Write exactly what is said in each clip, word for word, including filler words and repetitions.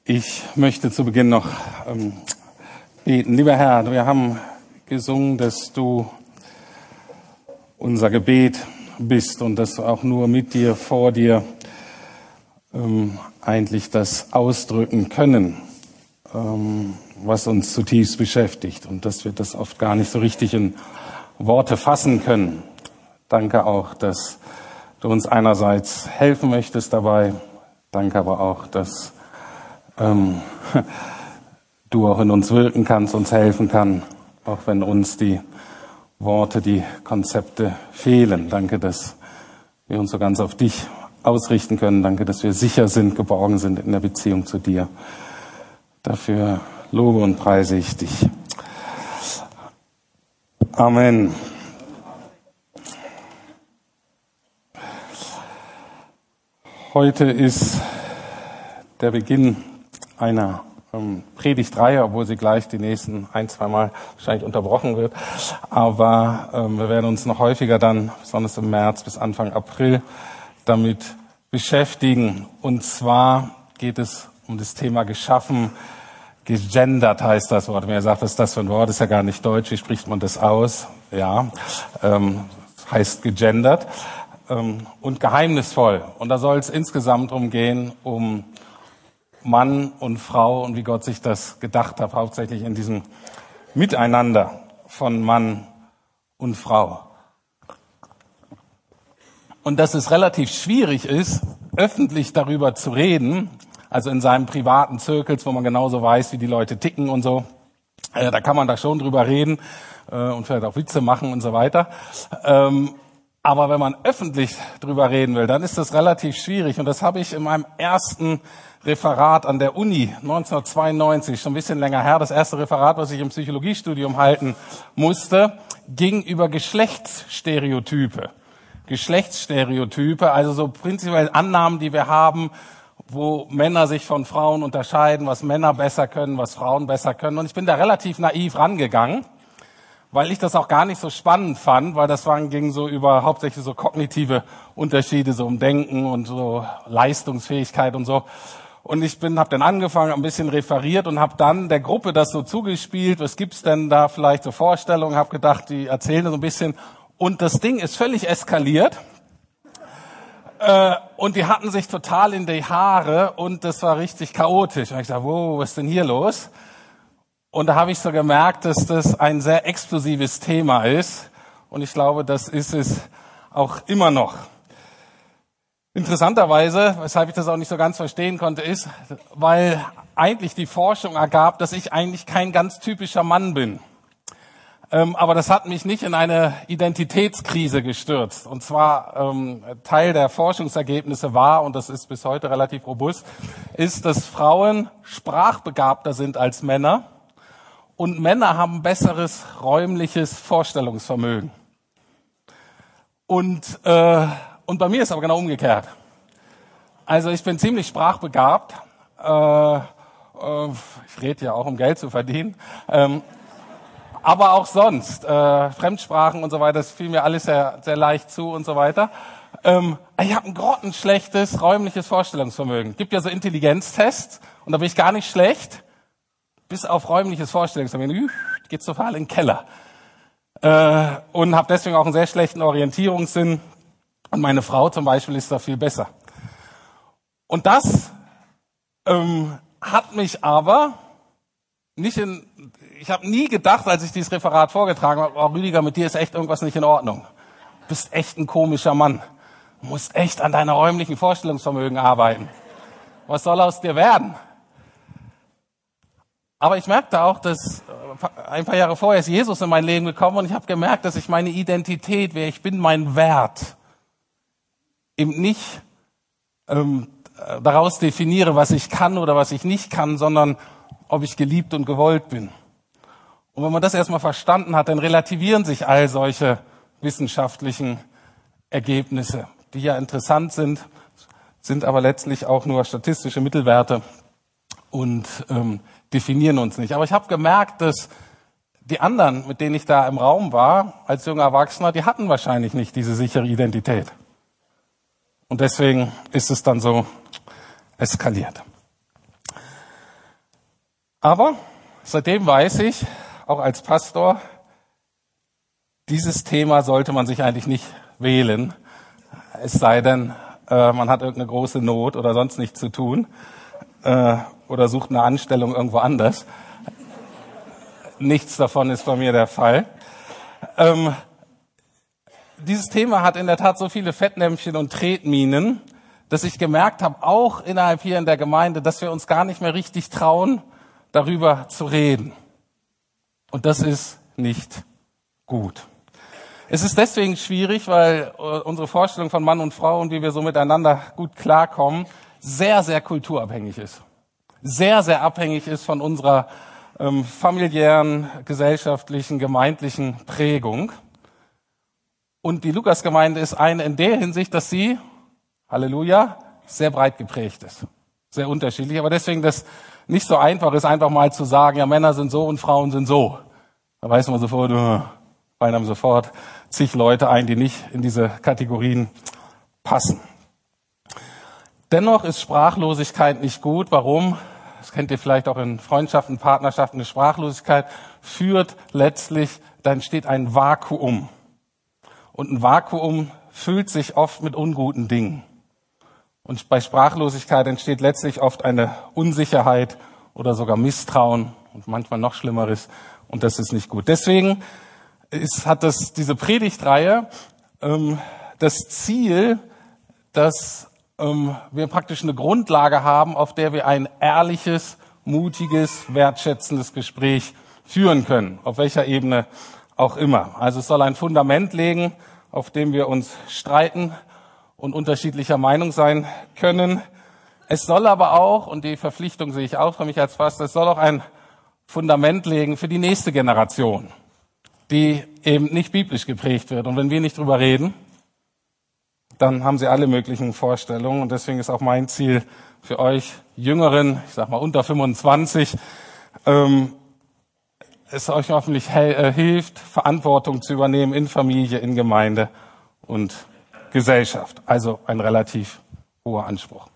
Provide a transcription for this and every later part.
Ich möchte zu Beginn noch ähm, beten. Lieber Herr, wir haben gesungen, dass du unser Gebet bist und dass wir auch nur mit dir, vor dir ähm, eigentlich das ausdrücken können, ähm, was uns zutiefst beschäftigt und dass wir das oft gar nicht so richtig in Worte fassen können. Danke auch, dass du uns einerseits helfen möchtest dabei. Danke aber auch, dass ähm, du auch in uns wirken kannst, uns helfen kann, auch wenn uns die Worte, die Konzepte fehlen. Danke, dass wir uns so ganz auf dich ausrichten können. Danke, dass wir sicher sind, geborgen sind in der Beziehung zu dir. Dafür lobe und preise ich dich. Amen. Heute ist der Beginn einer ähm, Predigtreihe, obwohl sie gleich die nächsten ein, zwei Mal wahrscheinlich unterbrochen wird. Aber ähm, wir werden uns noch häufiger dann, besonders im März bis Anfang April, damit beschäftigen. Und zwar geht es um das Thema geschaffen, gegendert heißt das Wort. Wer sagt, was ist das für ein Wort? Ist ja gar nicht deutsch. Wie spricht man das aus? Ja, ähm, heißt gegendert. Ähm, und geheimnisvoll. Und da soll es insgesamt drum gehen, um Mann und Frau und wie Gott sich das gedacht hat, hauptsächlich in diesem Miteinander von Mann und Frau. Und dass es relativ schwierig ist, öffentlich darüber zu reden, also in seinem privaten Zirkels, wo man genauso weiß, wie die Leute ticken und so, äh, da kann man da schon drüber reden äh, und vielleicht auch Witze machen und so weiter. Ähm, aber wenn man öffentlich drüber reden will, dann ist das relativ schwierig. Und das habe ich in meinem ersten Referat an der Uni neunzehnhundertzweiundneunzig, schon ein bisschen länger her, das erste Referat, was ich im Psychologiestudium halten musste, ging über Geschlechtsstereotype. Geschlechtsstereotype, also so prinzipiell Annahmen, die wir haben, wo Männer sich von Frauen unterscheiden, was Männer besser können, was Frauen besser können. Und ich bin da relativ naiv rangegangen, weil ich das auch gar nicht so spannend fand, weil das waren, ging so über hauptsächlich so kognitive Unterschiede, so um Denken und so Leistungsfähigkeit und so. Und ich bin, habe dann angefangen, ein bisschen referiert und habe dann der Gruppe das so zugespielt. Was gibt's denn da vielleicht so Vorstellungen? Habe gedacht, die erzählen so ein bisschen. Und das Ding ist völlig eskaliert. Äh, und die hatten sich total in die Haare und das war richtig chaotisch. Und ich dachte, wow, was ist denn hier los? Und da habe ich so gemerkt, dass das ein sehr explosives Thema ist. Und ich glaube, das ist es auch immer noch. Interessanterweise, weshalb ich das auch nicht so ganz verstehen konnte, ist, weil eigentlich die Forschung ergab, dass ich eigentlich kein ganz typischer Mann bin. Ähm, aber das hat mich nicht in eine Identitätskrise gestürzt. Und zwar ähm, Teil der Forschungsergebnisse war, und das ist bis heute relativ robust, ist, dass Frauen sprachbegabter sind als Männer. Und Männer haben besseres räumliches Vorstellungsvermögen. Und, äh, und bei mir ist aber genau umgekehrt. Also ich bin ziemlich sprachbegabt. Äh, äh, ich rede ja auch, um Geld zu verdienen. Ähm, aber auch sonst. Äh, Fremdsprachen und so weiter, das fiel mir alles sehr, sehr leicht zu und so weiter. Ähm, ich habe ein grottenschlechtes räumliches Vorstellungsvermögen. Es gibt ja so Intelligenztests und da bin ich gar nicht schlecht. Bis auf räumliches Vorstellungsvermögen, geht's total in den Keller. Äh, und habe deswegen auch einen sehr schlechten Orientierungssinn. Und meine Frau zum Beispiel ist da viel besser. Und das ähm, hat mich aber nicht in... Ich habe nie gedacht, als ich dieses Referat vorgetragen habe, oh Rüdiger, mit dir ist echt irgendwas nicht in Ordnung. Du bist echt ein komischer Mann. Du musst echt an deiner räumlichen Vorstellungsvermögen arbeiten. Was soll aus dir werden? Aber ich merkte auch, dass ein paar Jahre vorher ist Jesus in mein Leben gekommen und ich habe gemerkt, dass ich meine Identität, wer ich bin, mein Wert, eben nicht ähm, daraus definiere, was ich kann oder was ich nicht kann, sondern ob ich geliebt und gewollt bin. Und wenn man das erstmal verstanden hat, dann relativieren sich all solche wissenschaftlichen Ergebnisse, die ja interessant sind, sind aber letztlich auch nur statistische Mittelwerte und ähm, definieren uns nicht. Aber ich habe gemerkt, dass die anderen, mit denen ich da im Raum war, als junger Erwachsener, die hatten wahrscheinlich nicht diese sichere Identität. Und deswegen ist es dann so eskaliert. Aber seitdem weiß ich, auch als Pastor, dieses Thema sollte man sich eigentlich nicht wählen, es sei denn, äh, man hat irgendeine große Not oder sonst nichts zu tun äh, oder sucht eine Anstellung irgendwo anders. Nichts davon ist bei mir der Fall. Ähm, dieses Thema hat in der Tat so viele Fettnäpfchen und Tretminen, dass ich gemerkt habe, auch innerhalb hier in der Gemeinde, dass wir uns gar nicht mehr richtig trauen, darüber zu reden. Und das ist nicht gut. Es ist deswegen schwierig, weil unsere Vorstellung von Mann und Frau und wie wir so miteinander gut klarkommen, sehr, sehr kulturabhängig ist. Sehr, sehr abhängig ist von unserer ähm, familiären, gesellschaftlichen, gemeindlichen Prägung. Und die Lukasgemeinde ist eine in der Hinsicht, dass sie, Halleluja, sehr breit geprägt ist. Sehr unterschiedlich, aber deswegen das nicht so einfach ist, einfach mal zu sagen, ja, Männer sind so und Frauen sind so. Da weiß man sofort, uh, fallen einem sofort zig Leute ein, die nicht in diese Kategorien passen. Dennoch ist Sprachlosigkeit nicht gut. Warum? Das kennt ihr vielleicht auch in Freundschaften, Partnerschaften. Eine Sprachlosigkeit führt letztlich, da entsteht ein Vakuum. Und ein Vakuum füllt sich oft mit unguten Dingen. Und bei Sprachlosigkeit entsteht letztlich oft eine Unsicherheit oder sogar Misstrauen und manchmal noch Schlimmeres. Und das ist nicht gut. Deswegen ist, hat das, diese Predigtreihe ähm, das Ziel, dass ähm, wir praktisch eine Grundlage haben, auf der wir ein ehrliches, mutiges, wertschätzendes Gespräch führen können, auf welcher Ebene auch immer. Also es soll ein Fundament legen, auf dem wir uns streiten und unterschiedlicher Meinung sein können. Es soll aber auch, und die Verpflichtung sehe ich auch für mich als Pastor, es soll auch ein Fundament legen für die nächste Generation, die eben nicht biblisch geprägt wird. Und wenn wir nicht drüber reden, dann haben sie alle möglichen Vorstellungen. Und deswegen ist auch mein Ziel für euch Jüngeren, ich sag mal unter fünfundzwanzig, ähm, es euch hoffentlich he- äh, hilft, Verantwortung zu übernehmen in Familie, in Gemeinde und Gesellschaft. Also ein relativ hoher Anspruch.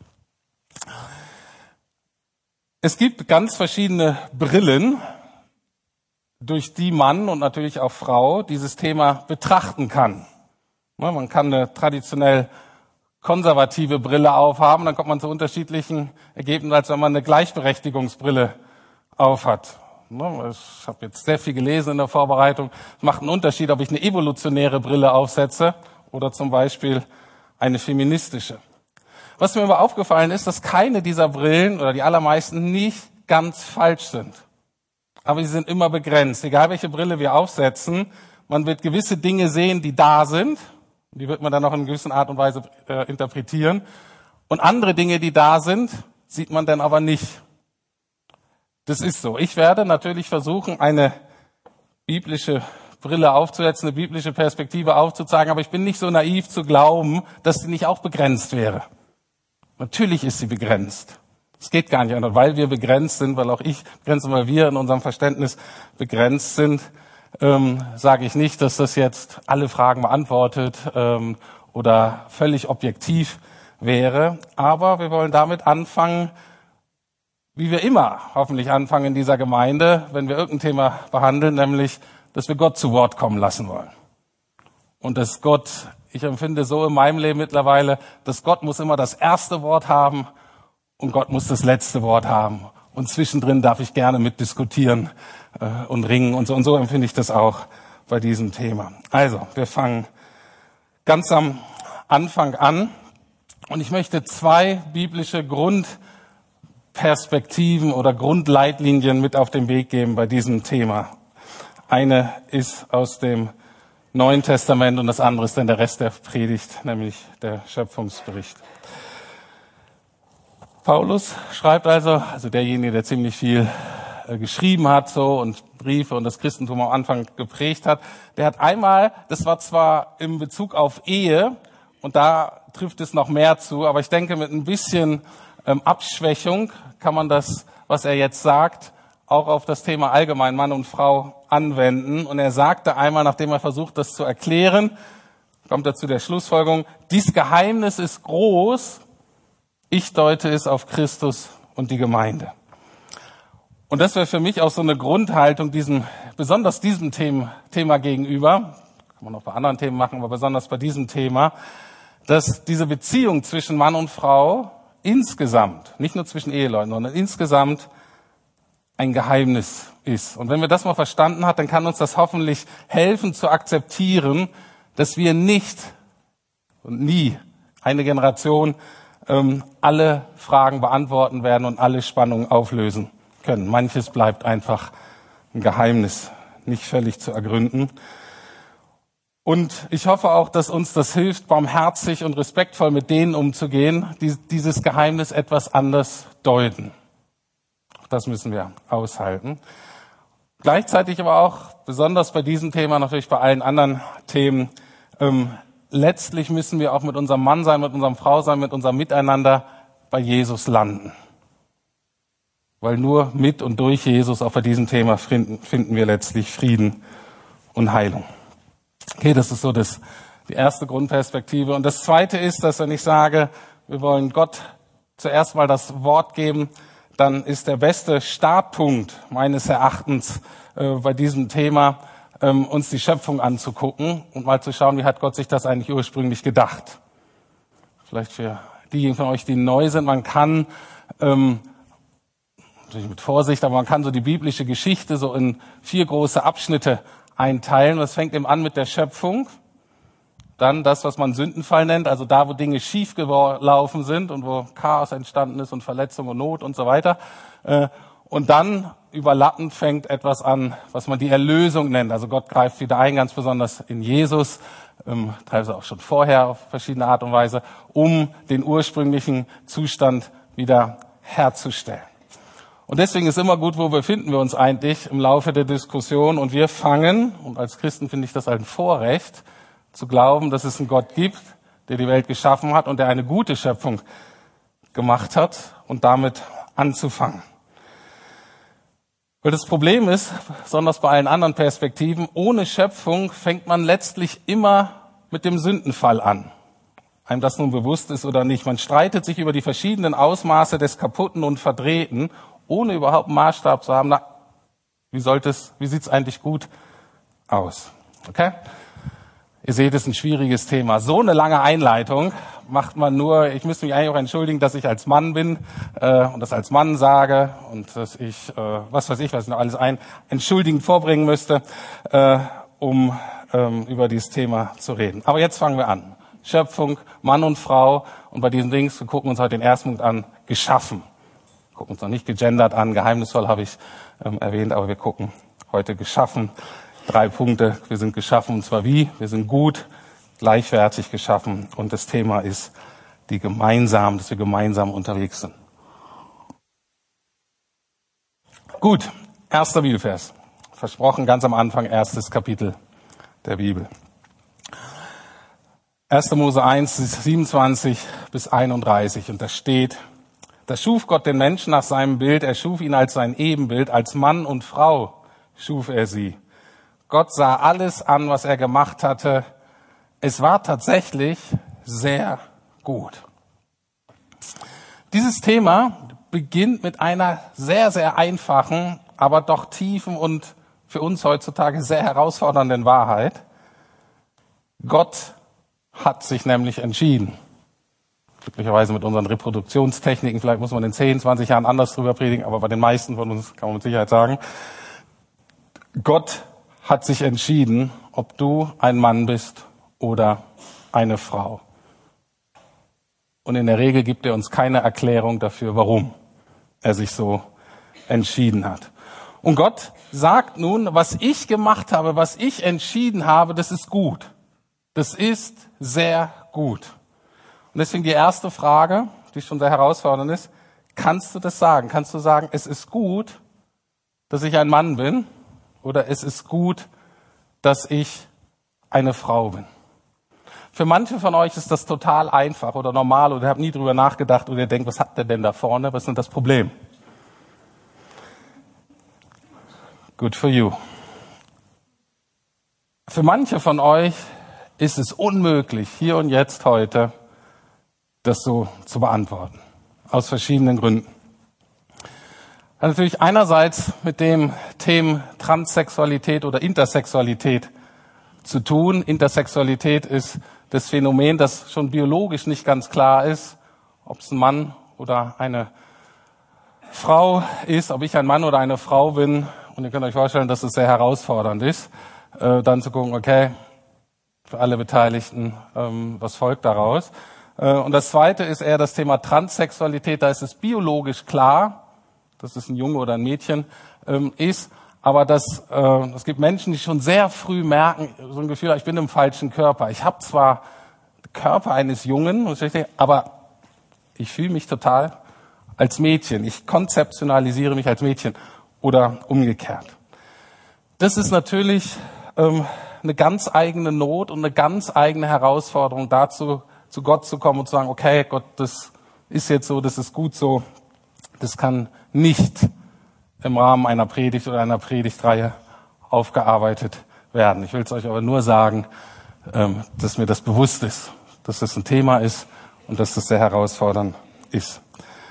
Es gibt ganz verschiedene Brillen, durch die Mann und natürlich auch Frau dieses Thema betrachten kann. Man kann eine traditionell konservative Brille aufhaben, dann kommt man zu unterschiedlichen Ergebnissen, als wenn man eine Gleichberechtigungsbrille aufhat. Ich habe jetzt sehr viel gelesen in der Vorbereitung. Es macht einen Unterschied, ob ich eine evolutionäre Brille aufsetze oder zum Beispiel eine feministische. Was mir aber aufgefallen ist, dass keine dieser Brillen oder die allermeisten nicht ganz falsch sind. Aber sie sind immer begrenzt. Egal welche Brille wir aufsetzen, man wird gewisse Dinge sehen, die da sind. Die wird man dann auch in einer gewissen Art und Weise äh, interpretieren. Und andere Dinge, die da sind, sieht man dann aber nicht. Das ist so. Ich werde natürlich versuchen, eine biblische Brille aufzusetzen, eine biblische Perspektive aufzuzeigen, aber ich bin nicht so naiv zu glauben, dass sie nicht auch begrenzt wäre. Natürlich ist sie begrenzt. Es geht gar nicht anders, weil wir begrenzt sind, weil auch ich begrenzt sind, weil wir in unserem Verständnis begrenzt sind, ähm, sage ich nicht, dass das jetzt alle Fragen beantwortet ähm, oder völlig objektiv wäre. Aber wir wollen damit anfangen, wie wir immer hoffentlich anfangen in dieser Gemeinde, wenn wir irgendein Thema behandeln, nämlich, dass wir Gott zu Wort kommen lassen wollen. Und dass Gott, ich empfinde so in meinem Leben mittlerweile, dass Gott muss immer das erste Wort haben und Gott muss das letzte Wort haben. Und zwischendrin darf ich gerne mitdiskutieren äh, und ringen und so. Und so empfinde ich das auch bei diesem Thema. Also, wir fangen ganz am Anfang an. Und ich möchte zwei biblische Grundperspektiven oder Grundleitlinien mit auf den Weg geben bei diesem Thema. Eine ist aus dem Neuen Testament und das andere ist dann der Rest der Predigt, nämlich der Schöpfungsbericht. Paulus schreibt also, also derjenige, der ziemlich viel äh, geschrieben hat so und Briefe und das Christentum am Anfang geprägt hat, der hat einmal, das war zwar im Bezug auf Ehe und da trifft es noch mehr zu, aber ich denke mit ein bisschen ähm, Abschwächung kann man das, was er jetzt sagt, auch auf das Thema allgemein Mann und Frau anwenden. Und er sagte einmal, nachdem er versucht, das zu erklären, kommt er zu der Schlussfolgerung, dies Geheimnis ist groß, ich deute es auf Christus und die Gemeinde. Und das wäre für mich auch so eine Grundhaltung, diesem, besonders diesem Thema, Thema gegenüber, kann man auch bei anderen Themen machen, aber besonders bei diesem Thema, dass diese Beziehung zwischen Mann und Frau insgesamt, nicht nur zwischen Eheleuten, sondern insgesamt ein Geheimnis ist. Und wenn wir das mal verstanden haben, dann kann uns das hoffentlich helfen zu akzeptieren, dass wir nicht und nie eine Generation ähm, alle Fragen beantworten werden und alle Spannungen auflösen können. Manches bleibt einfach ein Geheimnis, nicht völlig zu ergründen. Und ich hoffe auch, dass uns das hilft, barmherzig und respektvoll mit denen umzugehen, die dieses Geheimnis etwas anders deuten. Das müssen wir aushalten. Gleichzeitig aber auch, besonders bei diesem Thema, natürlich bei allen anderen Themen, ähm, letztlich müssen wir auch mit unserem Mann sein, mit unserem Frau sein, mit unserem Miteinander bei Jesus landen. Weil nur mit und durch Jesus auch bei diesem Thema finden, finden wir letztlich Frieden und Heilung. Okay, das ist so das, die erste Grundperspektive. Und das zweite ist, dass wenn ich sage, wir wollen Gott zuerst mal das Wort geben, dann ist der beste Startpunkt meines Erachtens äh, bei diesem Thema, ähm, uns die Schöpfung anzugucken und mal zu schauen, wie hat Gott sich das eigentlich ursprünglich gedacht. Vielleicht für diejenigen von euch, die neu sind, man kann, ähm, natürlich mit Vorsicht, aber man kann so die biblische Geschichte so in vier große Abschnitte einteilen. Das fängt eben an mit der Schöpfung, dann das, was man Sündenfall nennt, also da, wo Dinge schief gelaufen sind und wo Chaos entstanden ist und Verletzung und Not und so weiter. Und dann überlappend fängt etwas an, was man die Erlösung nennt. Also Gott greift wieder ein, ganz besonders in Jesus, teilweise auch schon vorher auf verschiedene Art und Weise, um den ursprünglichen Zustand wieder herzustellen. Und deswegen ist immer gut, wo befinden wir uns eigentlich im Laufe der Diskussion. Und wir fangen, und als Christen finde ich das ein Vorrecht, zu glauben, dass es einen Gott gibt, der die Welt geschaffen hat und der eine gute Schöpfung gemacht hat und damit anzufangen. Weil das Problem ist, besonders bei allen anderen Perspektiven, ohne Schöpfung fängt man letztlich immer mit dem Sündenfall an. Einem das nun bewusst ist oder nicht. Man streitet sich über die verschiedenen Ausmaße des Kaputten und Verdrehten, ohne überhaupt einen Maßstab zu haben. Na, wie sollte es, wie sieht's eigentlich gut aus? Okay? Ihr seht, es ist ein schwieriges Thema. So eine lange Einleitung macht man nur, ich müsste mich eigentlich auch entschuldigen, dass ich als Mann bin äh, und das als Mann sage und dass ich, äh, was weiß ich, was ich noch alles ein, entschuldigend vorbringen müsste, äh, um ähm, über dieses Thema zu reden. Aber jetzt fangen wir an. Schöpfung, Mann und Frau, und bei diesen Dings, wir gucken uns heute den ersten Punkt an, geschaffen. Wir gucken uns noch nicht gegendert an, geheimnisvoll habe ich ähm, erwähnt, aber wir gucken heute geschaffen. Drei Punkte, wir sind geschaffen, und zwar wie? Wir sind gut, gleichwertig geschaffen, und das Thema ist die gemeinsam, dass wir gemeinsam unterwegs sind. Gut, erster Bibelvers. Versprochen, ganz am Anfang, erstes Kapitel der Bibel. erster Mose eins, siebenundzwanzig bis einunddreißig, und da steht: Da schuf Gott den Menschen nach seinem Bild, er schuf ihn als sein Ebenbild, als Mann und Frau schuf er sie. Gott sah alles an, was er gemacht hatte. Es war tatsächlich sehr gut. Dieses Thema beginnt mit einer sehr, sehr einfachen, aber doch tiefen und für uns heutzutage sehr herausfordernden Wahrheit. Gott hat sich nämlich entschieden. Glücklicherweise mit unseren Reproduktionstechniken, vielleicht muss man in zehn, zwanzig Jahren anders drüber predigen, aber bei den meisten von uns kann man mit Sicherheit sagen, Gott hat sich entschieden, ob du ein Mann bist oder eine Frau. Und in der Regel gibt er uns keine Erklärung dafür, warum er sich so entschieden hat. Und Gott sagt nun, was ich gemacht habe, was ich entschieden habe, das ist gut. Das ist sehr gut. Und deswegen die erste Frage, die schon sehr herausfordernd ist: Kannst du das sagen? Kannst du sagen, es ist gut, dass ich ein Mann bin? Oder es ist gut, dass ich eine Frau bin? Für manche von euch ist das total einfach oder normal, oder ihr habt nie drüber nachgedacht, oder ihr denkt, was hat der denn da vorne? Was ist denn das Problem? Good for you. Für manche von euch ist es unmöglich, hier und jetzt heute das so zu beantworten. Aus verschiedenen Gründen. Hat natürlich einerseits mit dem Thema Transsexualität oder Intersexualität zu tun. Intersexualität ist das Phänomen, das schon biologisch nicht ganz klar ist, ob es ein Mann oder eine Frau ist, ob ich ein Mann oder eine Frau bin. Und ihr könnt euch vorstellen, dass es sehr herausfordernd ist, äh, dann zu gucken, okay, für alle Beteiligten, ähm, was folgt daraus. Äh, und das Zweite ist eher das Thema Transsexualität. Da ist es biologisch klar, dass es ein Junge oder ein Mädchen ähm, ist. Aber das, äh, es gibt Menschen, die schon sehr früh merken, so ein Gefühl, ich bin im falschen Körper. Ich habe zwar den Körper eines Jungen, aber ich fühle mich total als Mädchen. Ich konzeptionalisiere mich als Mädchen oder umgekehrt. Das ist natürlich ähm, eine ganz eigene Not und eine ganz eigene Herausforderung, dazu zu Gott zu kommen und zu sagen, okay, Gott, das ist jetzt so, das ist gut so. Das kann nicht im Rahmen einer Predigt oder einer Predigtreihe aufgearbeitet werden. Ich will es euch aber nur sagen, ähm, dass mir das bewusst ist, dass das ein Thema ist und dass das sehr herausfordernd ist.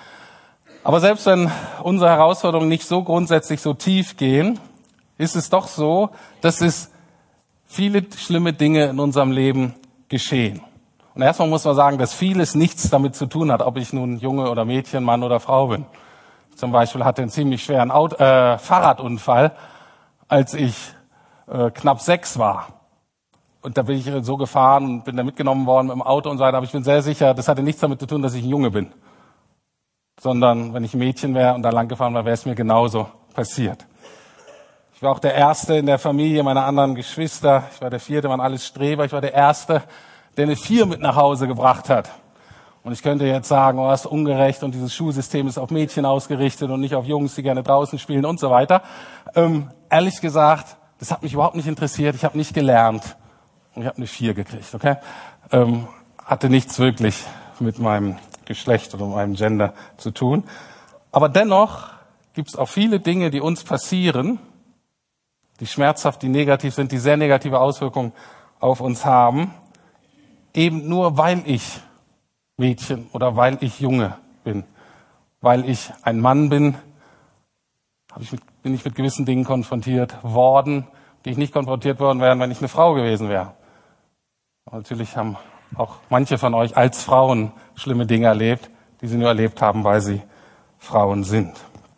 Aber selbst wenn unsere Herausforderungen nicht so grundsätzlich so tief gehen, ist es doch so, dass es viele schlimme Dinge in unserem Leben geschehen. Und erstmal muss man sagen, dass vieles nichts damit zu tun hat, ob ich nun Junge oder Mädchen, Mann oder Frau bin. Ich zum Beispiel hatte einen ziemlich schweren Auto, äh, Fahrradunfall, als ich äh, knapp sechs war. Und da bin ich so gefahren und bin da mitgenommen worden mit dem Auto und so weiter. Aber ich bin sehr sicher, das hatte nichts damit zu tun, dass ich ein Junge bin. Sondern wenn ich ein Mädchen wäre und da lang gefahren wäre, wäre es mir genauso passiert. Ich war auch der Erste in der Familie meiner anderen Geschwister. Ich war der Vierte, waren alles Streber. Ich war der Erste, der eine Vier mit nach Hause gebracht hat. Und ich könnte jetzt sagen, oh, das ist ungerecht und dieses Schulsystem ist auf Mädchen ausgerichtet und nicht auf Jungs, die gerne draußen spielen und so weiter. Ähm, ehrlich gesagt, das hat mich überhaupt nicht interessiert. Ich habe nicht gelernt und ich habe eine Vier gekriegt. Okay, ähm, hatte nichts wirklich mit meinem Geschlecht oder meinem Gender zu tun. Aber dennoch gibt es auch viele Dinge, die uns passieren, die schmerzhaft, die negativ sind, die sehr negative Auswirkungen auf uns haben, eben nur weil ich Mädchen oder weil ich Junge bin. Weil ich ein Mann bin, hab ich mit, bin ich mit gewissen Dingen konfrontiert worden, die ich nicht konfrontiert worden wären, wenn ich eine Frau gewesen wäre. Aber natürlich haben auch manche von euch als Frauen schlimme Dinge erlebt, die sie nur erlebt haben, weil sie Frauen sind.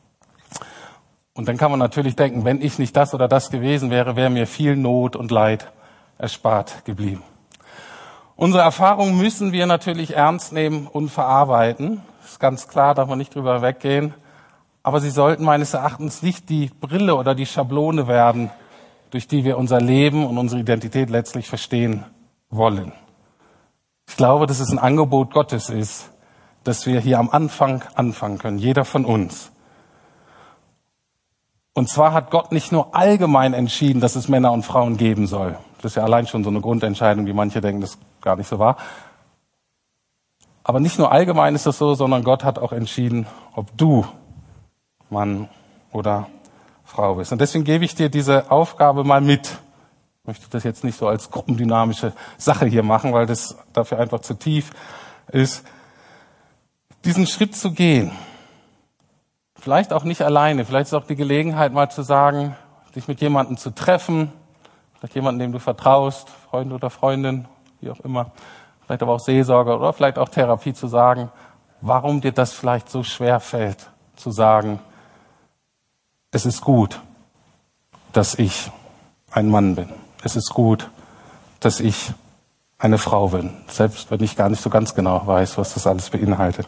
Und dann kann man natürlich denken, wenn ich nicht das oder das gewesen wäre, wäre mir viel Not und Leid erspart geblieben. Unsere Erfahrungen müssen wir natürlich ernst nehmen und verarbeiten. Das ist ganz klar, darf man nicht drüber weggehen. Aber sie sollten meines Erachtens nicht die Brille oder die Schablone werden, durch die wir unser Leben und unsere Identität letztlich verstehen wollen. Ich glaube, dass es ein Angebot Gottes ist, dass wir hier am Anfang anfangen können, jeder von uns. Und zwar hat Gott nicht nur allgemein entschieden, dass es Männer und Frauen geben soll. Das ist ja allein schon so eine Grundentscheidung, die manche denken, das gar nicht so war. Aber nicht nur allgemein ist das so, sondern Gott hat auch entschieden, ob du Mann oder Frau bist. Und deswegen gebe ich dir diese Aufgabe mal mit. Ich möchte das jetzt nicht so als gruppendynamische Sache hier machen, weil das dafür einfach zu tief ist, diesen Schritt zu gehen. Vielleicht auch nicht alleine, vielleicht ist auch die Gelegenheit mal zu sagen, dich mit jemandem zu treffen, vielleicht jemanden, dem du vertraust, Freund oder Freundin, wie auch immer, vielleicht aber auch Seelsorger oder vielleicht auch Therapie zu sagen, warum dir das vielleicht so schwer fällt, zu sagen, es ist gut, dass ich ein Mann bin. Es ist gut, dass ich eine Frau bin, selbst wenn ich gar nicht so ganz genau weiß, was das alles beinhaltet.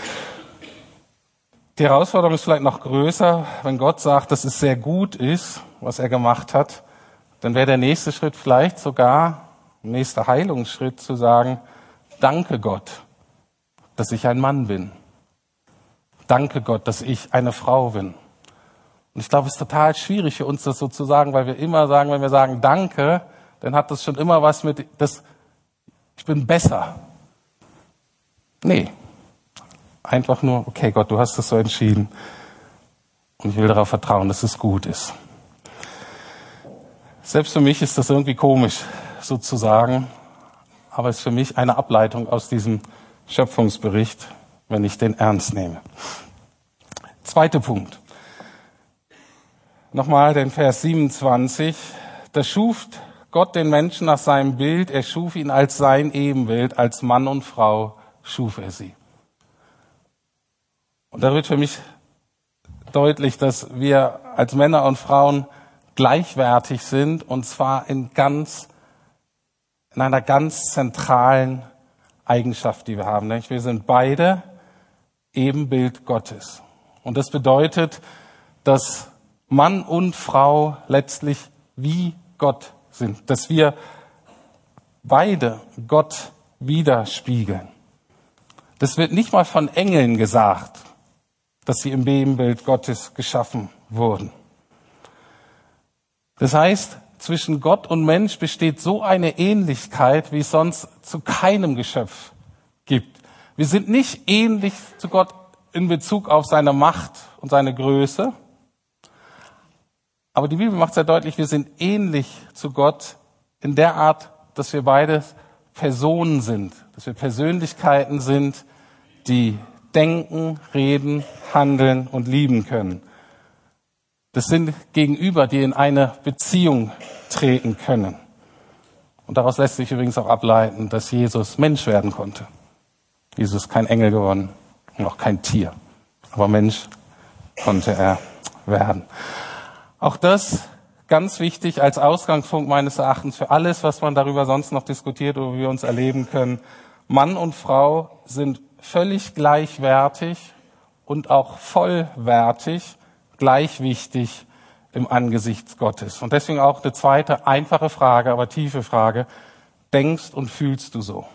Die Herausforderung ist vielleicht noch größer, wenn Gott sagt, dass es sehr gut ist, was er gemacht hat, dann wäre der nächste Schritt vielleicht sogar, der nächste Heilungsschritt zu sagen, danke Gott, dass ich ein Mann bin. Danke Gott, dass ich eine Frau bin. Und ich glaube, es ist total schwierig für uns, das so zu sagen, weil wir immer sagen, wenn wir sagen Danke, dann hat das schon immer was mit, das, ich bin besser. Nee. Einfach nur, okay Gott, du hast das so entschieden. Und ich will darauf vertrauen, dass es gut ist. Selbst für mich ist das irgendwie komisch, sozusagen. Aber es ist für mich eine Ableitung aus diesem Schöpfungsbericht, wenn ich den ernst nehme. Zweiter Punkt. nochmal den Vers siebenundzwanzig. Da schuf Gott den Menschen nach seinem Bild, er schuf ihn als sein Ebenbild, als Mann und Frau schuf er sie. Und da wird für mich deutlich, dass wir als Männer und Frauen gleichwertig sind, und zwar in ganz, in einer ganz zentralen Eigenschaft, die wir haben. Wir sind beide Ebenbild Gottes. Und das bedeutet, dass Mann und Frau letztlich wie Gott sind, dass wir beide Gott widerspiegeln. Das wird nicht mal von Engeln gesagt, dass sie im Ebenbild Gottes geschaffen wurden. Das heißt, zwischen Gott und Mensch besteht so eine Ähnlichkeit, wie es sonst zu keinem Geschöpf gibt. Wir sind nicht ähnlich zu Gott in Bezug auf seine Macht und seine Größe, aber die Bibel macht sehr deutlich, wir sind ähnlich zu Gott in der Art, dass wir beide Personen sind, dass wir Persönlichkeiten sind, die denken, reden, handeln und lieben können. Das sind Gegenüber, die in eine Beziehung treten können. Und daraus lässt sich übrigens auch ableiten, dass Jesus Mensch werden konnte. Jesus ist kein Engel geworden und auch kein Tier, aber Mensch konnte er werden. Auch das ganz wichtig als Ausgangspunkt meines Erachtens für alles, was man darüber sonst noch diskutiert oder wie wir uns erleben können. Mann und Frau sind völlig gleichwertig und auch vollwertig, gleich wichtig im Angesicht Gottes. Und deswegen auch eine zweite einfache Frage, aber tiefe Frage. Denkst und fühlst du so?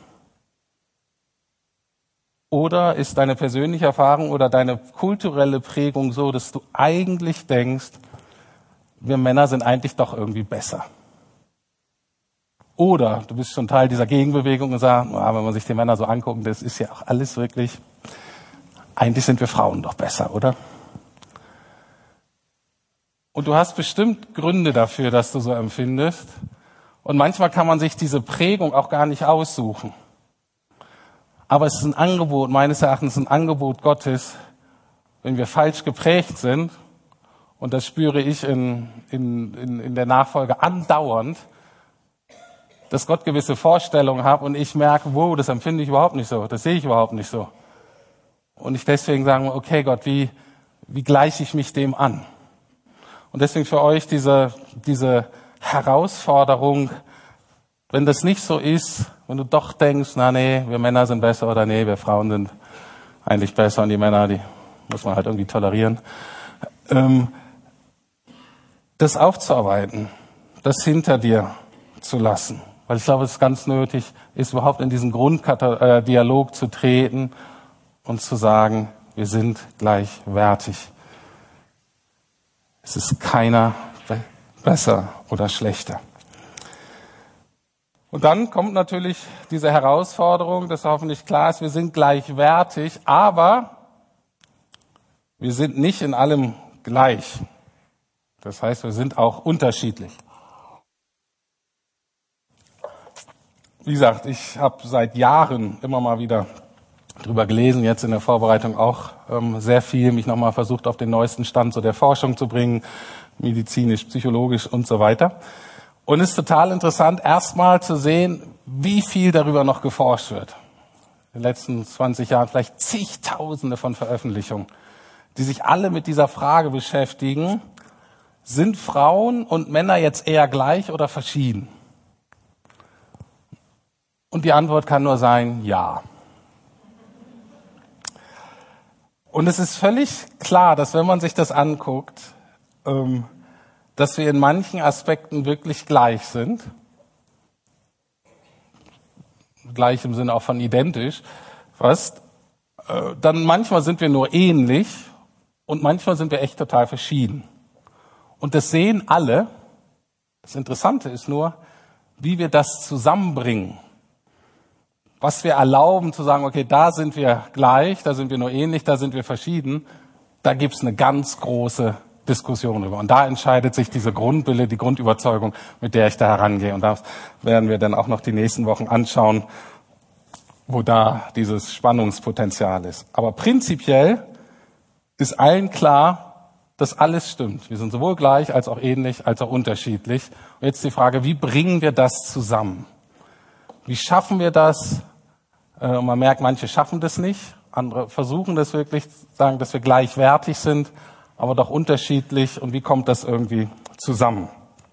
Oder ist deine persönliche Erfahrung oder deine kulturelle Prägung so, dass du eigentlich denkst, wir Männer sind eigentlich doch irgendwie besser? Oder du bist schon Teil dieser Gegenbewegung und sagst, na, wenn man sich die Männer so anguckt, das ist ja auch alles wirklich, eigentlich sind wir Frauen doch besser, oder? Und du hast bestimmt Gründe dafür, dass du so empfindest. Und manchmal kann man sich diese Prägung auch gar nicht aussuchen. Aber es ist ein Angebot, meines Erachtens ein Angebot Gottes, wenn wir falsch geprägt sind. Und das spüre ich in, in, in, in der Nachfolge andauernd, dass Gott gewisse Vorstellungen hat und ich merke, wow, das empfinde ich überhaupt nicht so, das sehe ich überhaupt nicht so. Und ich deswegen sage, okay Gott, wie, wie gleiche ich mich dem an? Und deswegen für euch diese, diese Herausforderung, wenn das nicht so ist, wenn du doch denkst, na nee, wir Männer sind besser oder nee, wir Frauen sind eigentlich besser und die Männer, die muss man halt irgendwie tolerieren, ähm, das aufzuarbeiten, das hinter dir zu lassen. Weil ich glaube, es ist ganz nötig, ist überhaupt in diesen Grunddialog zu treten und zu sagen, wir sind gleichwertig. Es ist keiner besser oder schlechter. Und dann kommt natürlich diese Herausforderung, dass hoffentlich klar ist, wir sind gleichwertig, aber wir sind nicht in allem gleich. Das heißt, wir sind auch unterschiedlich. Wie gesagt, ich habe seit Jahren immer mal wieder drüber gelesen, jetzt in der Vorbereitung auch ähm, sehr viel, mich nochmal versucht, auf den neuesten Stand so der Forschung zu bringen, medizinisch, psychologisch und so weiter. Und es ist total interessant, erstmal zu sehen, wie viel darüber noch geforscht wird. In den letzten zwanzig Jahren vielleicht zigtausende von Veröffentlichungen, die sich alle mit dieser Frage beschäftigen, sind Frauen und Männer jetzt eher gleich oder verschieden? Und die Antwort kann nur sein, ja. Und es ist völlig klar, dass wenn man sich das anguckt, ähm, dass wir in manchen Aspekten wirklich gleich sind. Gleich im Sinne auch von identisch, fast. Äh, dann manchmal sind wir nur ähnlich und manchmal sind wir echt total verschieden. Und das sehen alle. Das Interessante ist nur, wie wir das zusammenbringen. Was wir erlauben zu sagen, okay, da sind wir gleich, da sind wir nur ähnlich, da sind wir verschieden, da gibt's eine ganz große Diskussion drüber. Und da entscheidet sich diese Grundwille, die Grundüberzeugung, mit der ich da herangehe. Und das werden wir dann auch noch die nächsten Wochen anschauen, wo da dieses Spannungspotenzial ist. Aber prinzipiell ist allen klar, dass alles stimmt. Wir sind sowohl gleich als auch ähnlich, als auch unterschiedlich. Und jetzt die Frage, wie bringen wir das zusammen? Wie schaffen wir das? Äh, man merkt, manche schaffen das nicht. Andere versuchen das wirklich, sagen, dass wir gleichwertig sind, aber doch unterschiedlich. Und wie kommt das irgendwie zusammen?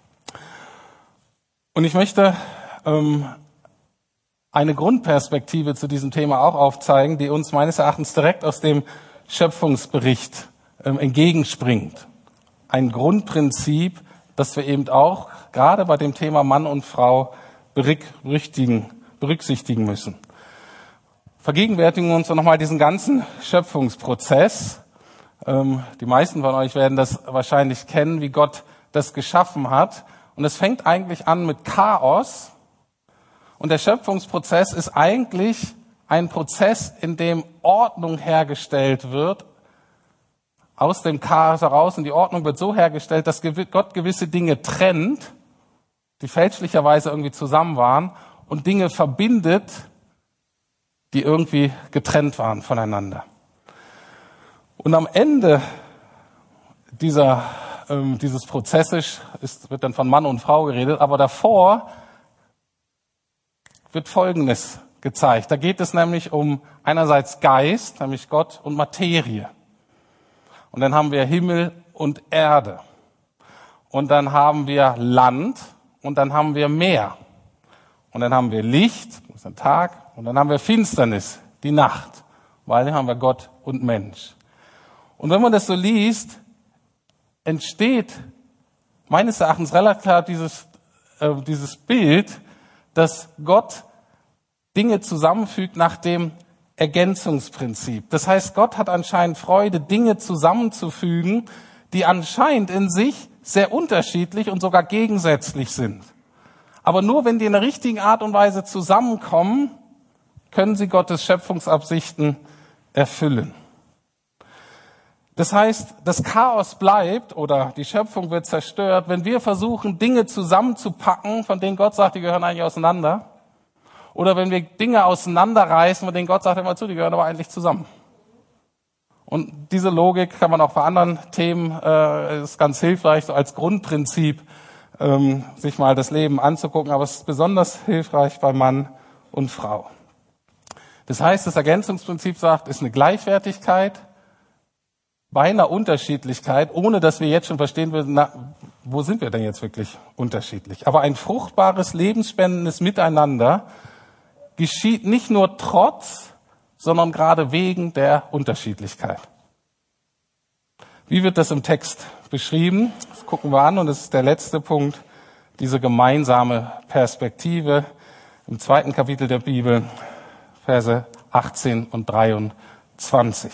Und ich möchte ähm, eine Grundperspektive zu diesem Thema auch aufzeigen, die uns meines Erachtens direkt aus dem Schöpfungsbericht ähm, entgegenspringt. Ein Grundprinzip, das wir eben auch gerade bei dem Thema Mann und Frau berücksichtigen, berücksichtigen müssen. Vergegenwärtigen wir uns nochmal diesen ganzen Schöpfungsprozess. Ähm, die meisten von euch werden das wahrscheinlich kennen, wie Gott das geschaffen hat. Und es fängt eigentlich an mit Chaos. Und der Schöpfungsprozess ist eigentlich ein Prozess, in dem Ordnung hergestellt wird, aus dem Chaos heraus. Und die Ordnung wird so hergestellt, dass Gott gewisse Dinge trennt, die fälschlicherweise irgendwie zusammen waren, und Dinge verbindet, die irgendwie getrennt waren voneinander. Und am Ende dieser, ähm, dieses Prozesses ist, wird dann von Mann und Frau geredet, aber davor wird Folgendes gezeigt. Da geht es nämlich um einerseits Geist, nämlich Gott, und Materie. Und dann haben wir Himmel und Erde. Und dann haben wir Land und dann haben wir Meer. Und dann haben wir Licht, das ist ein Tag, und dann haben wir Finsternis, die Nacht, weil dann haben wir Gott und Mensch. Und wenn man das so liest, entsteht meines Erachtens relativ klar dieses, äh, dieses Bild, dass Gott Dinge zusammenfügt nach dem Ergänzungsprinzip. Das heißt, Gott hat anscheinend Freude, Dinge zusammenzufügen, die anscheinend in sich sehr unterschiedlich und sogar gegensätzlich sind. Aber nur wenn die in der richtigen Art und Weise zusammenkommen, können sie Gottes Schöpfungsabsichten erfüllen. Das heißt, das Chaos bleibt oder die Schöpfung wird zerstört, wenn wir versuchen, Dinge zusammenzupacken, von denen Gott sagt, die gehören eigentlich auseinander. Oder wenn wir Dinge auseinanderreißen, von denen Gott sagt immer zu, die gehören aber eigentlich zusammen. Und diese Logik kann man auch bei anderen Themen, äh, ist ganz hilfreich, so als Grundprinzip, ähm, sich mal das Leben anzugucken. Aber es ist besonders hilfreich bei Mann und Frau. Das heißt, das Ergänzungsprinzip sagt, ist eine Gleichwertigkeit bei einer Unterschiedlichkeit, ohne dass wir jetzt schon verstehen würden, na, wo sind wir denn jetzt wirklich unterschiedlich? Aber ein fruchtbares, lebensspendendes Miteinander geschieht nicht nur trotz, sondern gerade wegen der Unterschiedlichkeit. Wie wird das im Text beschrieben? Das gucken wir an und das ist der letzte Punkt, diese gemeinsame Perspektive im zweiten Kapitel der Bibel, Verse achtzehn und dreiundzwanzig.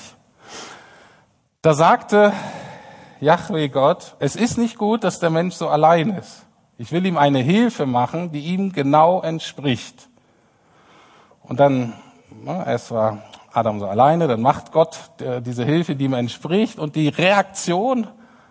Da sagte Jahwe Gott, es ist nicht gut, dass der Mensch so allein ist. Ich will ihm eine Hilfe machen, die ihm genau entspricht. Und dann, na, erst war Adam so alleine, dann macht Gott äh, diese Hilfe, die ihm entspricht. Und die Reaktion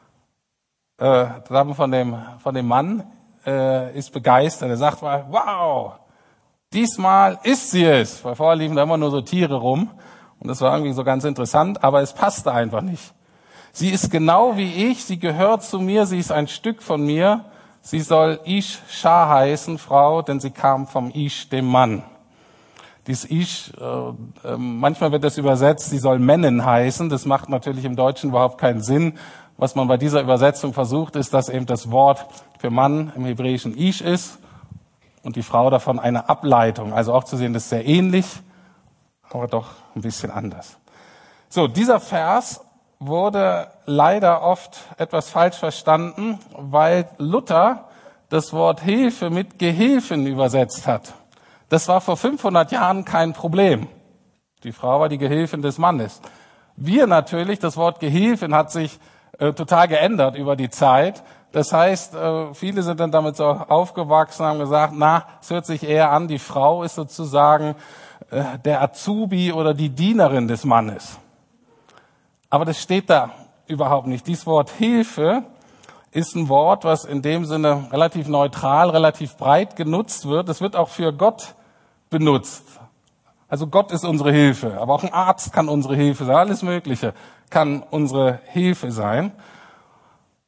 äh, von dem, von dem Mann äh, ist begeistert. Er sagt mal, wow, diesmal ist sie es. Weil vorher liefen da immer nur so Tiere rum. Und das war irgendwie so ganz interessant, aber es passte einfach nicht. Sie ist genau wie ich, sie gehört zu mir, sie ist ein Stück von mir. Sie soll Ish Shah heißen, Frau, denn sie kam vom Ish, dem Mann. Dies Ish, äh, äh, manchmal wird das übersetzt, sie soll Männin heißen. Das macht natürlich im Deutschen überhaupt keinen Sinn. Was man bei dieser Übersetzung versucht, ist, dass eben das Wort für Mann im Hebräischen Ish ist und die Frau davon eine Ableitung. Also auch zu sehen, das ist sehr ähnlich, aber doch ein bisschen anders. So, dieser Vers wurde leider oft etwas falsch verstanden, weil Luther das Wort Hilfe mit Gehilfen übersetzt hat. Das war vor fünfhundert Jahren kein Problem. Die Frau war die Gehilfin des Mannes. Wir natürlich, das Wort Gehilfin hat sich äh, total geändert über die Zeit. Das heißt, äh, viele sind dann damit so aufgewachsen, haben gesagt, na, es hört sich eher an, die Frau ist sozusagen äh, der Azubi oder die Dienerin des Mannes. Aber das steht da überhaupt nicht. Dieses Wort Hilfe ist ein Wort, was in dem Sinne relativ neutral, relativ breit genutzt wird. Es wird auch für Gott benutzt. Also Gott ist unsere Hilfe, aber auch ein Arzt kann unsere Hilfe sein. Alles Mögliche kann unsere Hilfe sein.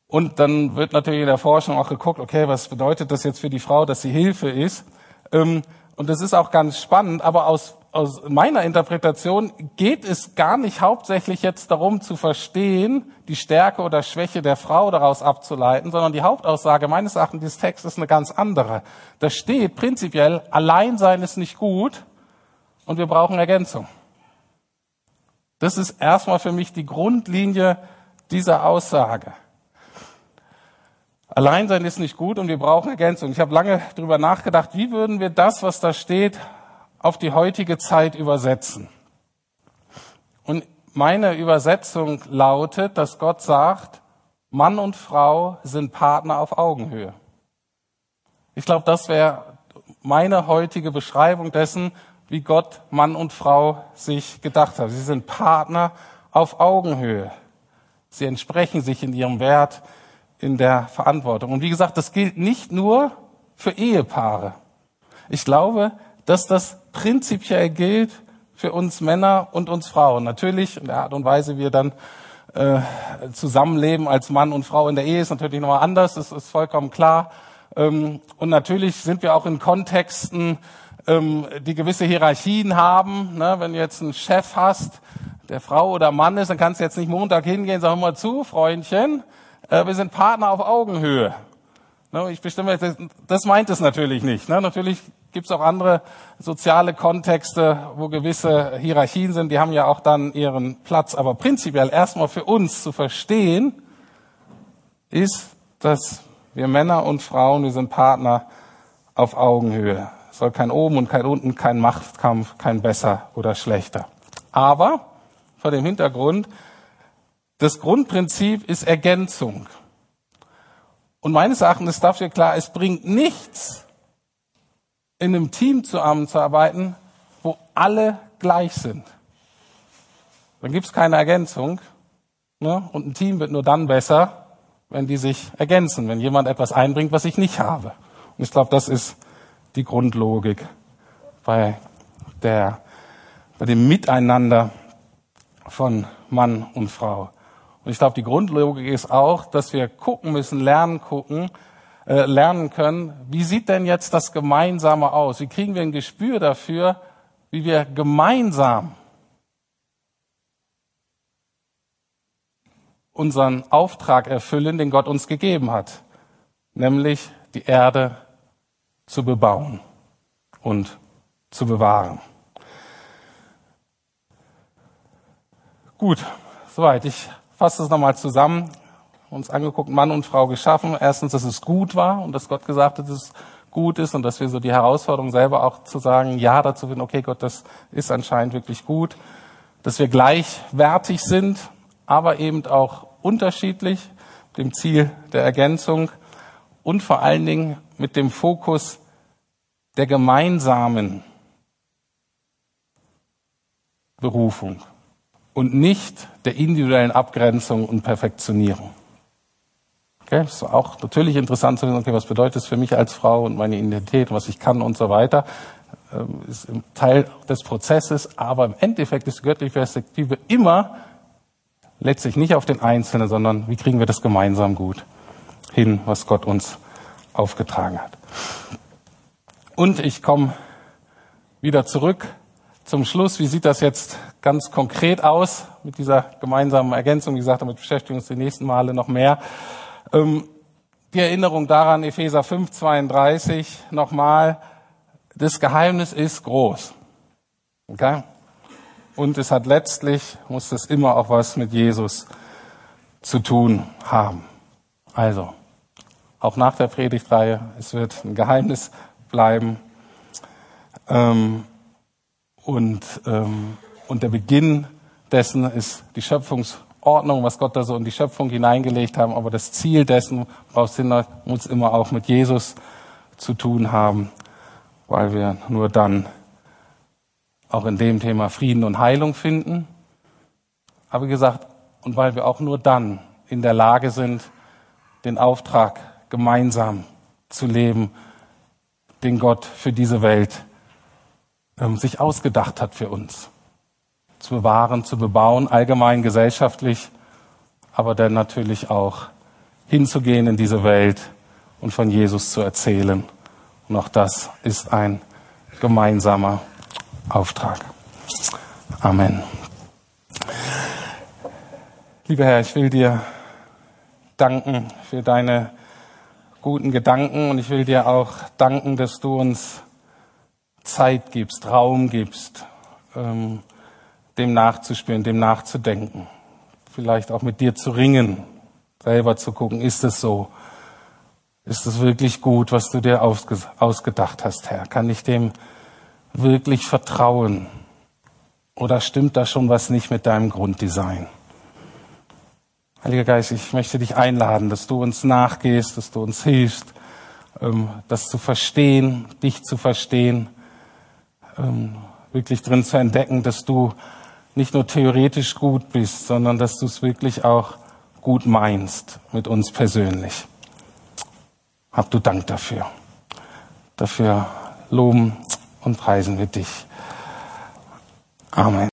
Und dann wird natürlich in der Forschung auch geguckt, okay, was bedeutet das jetzt für die Frau, dass sie Hilfe ist? Und das ist auch ganz spannend, aber aus, aus meiner Interpretation geht es gar nicht hauptsächlich jetzt darum zu verstehen, die Stärke oder Schwäche der Frau daraus abzuleiten, sondern die Hauptaussage meines Erachtens dieses Textes ist eine ganz andere. Da steht prinzipiell, Alleinsein ist nicht gut und wir brauchen Ergänzung. Das ist erstmal für mich die Grundlinie dieser Aussage. Alleinsein ist nicht gut und wir brauchen Ergänzung. Ich habe lange darüber nachgedacht, wie würden wir das, was da steht, auf die heutige Zeit übersetzen. Und meine Übersetzung lautet, dass Gott sagt, Mann und Frau sind Partner auf Augenhöhe. Ich glaube, das wäre meine heutige Beschreibung dessen, wie Gott Mann und Frau sich gedacht hat. Sie sind Partner auf Augenhöhe. Sie entsprechen sich in ihrem Wert, in der Verantwortung. Und wie gesagt, das gilt nicht nur für Ehepaare. Ich glaube, dass das prinzipiell gilt für uns Männer und uns Frauen. Natürlich, in der Art und Weise, wie wir dann äh, zusammenleben als Mann und Frau in der Ehe, ist natürlich nochmal anders, das ist vollkommen klar. Ähm, und natürlich sind wir auch in Kontexten, ähm, die gewisse Hierarchien haben. Ne? Wenn du jetzt einen Chef hast, der Frau oder Mann ist, dann kannst du jetzt nicht Montag hingehen und sagen, hör mal zu, Freundchen, wir sind Partner auf Augenhöhe. Ich bestimme, das meint es natürlich nicht. Natürlich gibt es auch andere soziale Kontexte, wo gewisse Hierarchien sind, die haben ja auch dann ihren Platz. Aber prinzipiell erstmal für uns zu verstehen, ist, dass wir Männer und Frauen, wir sind Partner auf Augenhöhe. Es soll kein Oben und kein Unten, kein Machtkampf, kein Besser oder Schlechter. Aber vor dem Hintergrund, das Grundprinzip ist Ergänzung. Und meines Erachtens ist dafür klar, es bringt nichts, in einem Team zusammenzuarbeiten, wo alle gleich sind. Dann gibt es keine Ergänzung. Ne? Und ein Team wird nur dann besser, wenn die sich ergänzen, wenn jemand etwas einbringt, was ich nicht habe. Und ich glaube, das ist die Grundlogik bei, der, bei dem Miteinander von Mann und Frau. Und ich glaube, die Grundlogik ist auch, dass wir gucken müssen, lernen gucken, äh, lernen können, wie sieht denn jetzt das Gemeinsame aus? Wie kriegen wir ein Gespür dafür, wie wir gemeinsam unseren Auftrag erfüllen, den Gott uns gegeben hat, nämlich die Erde zu bebauen und zu bewahren. Gut, soweit. Ich fasse es nochmal zusammen. Uns angeguckt, Mann und Frau geschaffen. Erstens, dass es gut war und dass Gott gesagt hat, dass es gut ist und dass wir so die Herausforderung selber auch zu sagen, ja dazu finden, okay Gott, das ist anscheinend wirklich gut. Dass wir gleichwertig sind, aber eben auch unterschiedlich, mit dem Ziel der Ergänzung und vor allen Dingen mit dem Fokus der gemeinsamen Berufung und nicht der individuellen Abgrenzung und Perfektionierung. Okay, das ist auch natürlich interessant zu wissen, okay, was bedeutet es für mich als Frau und meine Identität, was ich kann und so weiter. Ähm, ist ein Teil des Prozesses, aber im Endeffekt ist die göttliche Perspektive immer letztlich nicht auf den Einzelnen, sondern wie kriegen wir das gemeinsam gut hin, was Gott uns aufgetragen hat. Und ich komme wieder zurück zum Schluss. Wie sieht das jetzt ganz konkret aus mit dieser gemeinsamen Ergänzung? Wie gesagt, damit beschäftigen wir uns die nächsten Male noch mehr. Die Erinnerung daran, Epheser fünf, zweiunddreißig, nochmal, das Geheimnis ist groß. Okay? Und es hat letztlich, muss es immer auch was mit Jesus zu tun haben. Also, auch nach der Predigtreihe, es wird ein Geheimnis bleiben. Ähm, und, ähm, und der Beginn dessen ist die Schöpfungsordnung, was Gott da so in die Schöpfung hineingelegt haben. Aber das Ziel dessen, woraus hin, muss immer auch mit Jesus zu tun haben, weil wir nur dann auch in dem Thema Frieden und Heilung finden. Aber wie gesagt, und weil wir auch nur dann in der Lage sind, den Auftrag gemeinsam zu leben, den Gott für diese Welt ähm, sich ausgedacht hat für uns. Zu bewahren, zu bebauen, allgemein gesellschaftlich, aber dann natürlich auch hinzugehen in diese Welt und von Jesus zu erzählen. Und auch das ist ein gemeinsamer Auftrag. Amen. Lieber Herr, ich will dir danken für deine guten Gedanken und ich will dir auch danken, dass du uns Zeit gibst, Raum gibst, ähm, dem nachzuspüren, dem nachzudenken. Vielleicht auch mit dir zu ringen, selber zu gucken, ist es so? Ist es wirklich gut, was du dir ausge- ausgedacht hast, Herr? Kann ich dem wirklich vertrauen? Oder stimmt da schon was nicht mit deinem Grunddesign? Heiliger Geist, ich möchte dich einladen, dass du uns nachgehst, dass du uns hilfst, ähm, das zu verstehen, dich zu verstehen, ähm, wirklich drin zu entdecken, dass du nicht nur theoretisch gut bist, sondern dass du es wirklich auch gut meinst mit uns persönlich. Hab du Dank dafür. Dafür loben und preisen wir dich. Amen.